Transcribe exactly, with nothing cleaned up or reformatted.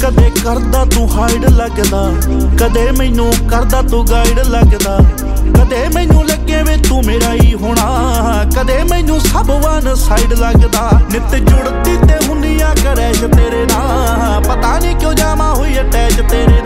कदे करदा तू हाइड लगदा, कदे मैनू करदा तू गाइड लगदा, कदे मैनू लगे वे तू मेरा ही होना, कदे मैनू सब वन साइड लगदा। नित जुड़दी ते हुंदियां करैश तेरे नाल, पता नहीं क्यों जावां हुई अटैच तेरे